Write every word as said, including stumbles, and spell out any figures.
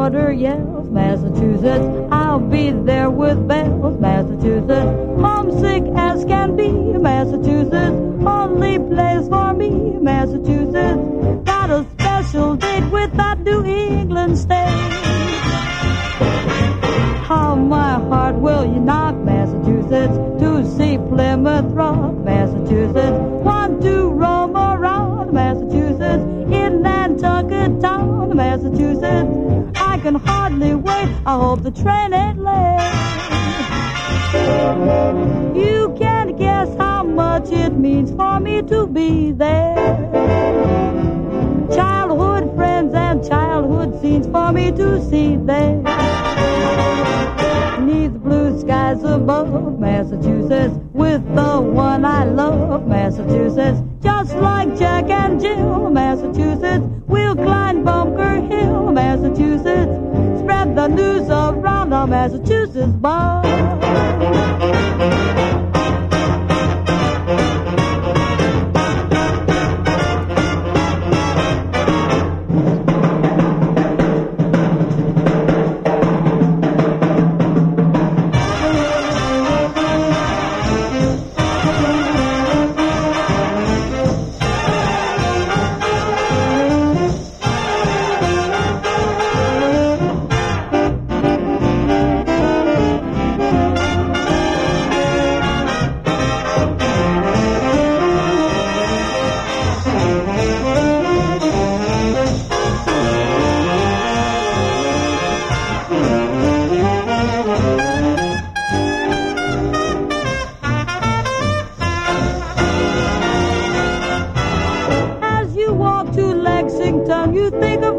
water yells, Massachusetts, I'll be there with bells, Massachusetts, homesick as can be, Massachusetts, only place for me, Massachusetts, got a special date with that New England state. How my heart will you knock, Massachusetts, to see Plymouth Rock, Massachusetts, want to roam around, Massachusetts, in Nantucket Town, Massachusetts, I can hardly wait, I hope the train ain't late. You can't guess how much it means for me to be there. Childhood friends and childhood scenes for me to see there. Beneath the blue skies above, Massachusetts, with the one I love, Massachusetts, just like Jack and Jill, Massachusetts, we'll climb Bunker Hill, Massachusetts, spread the news around our Massachusetts bar. You think of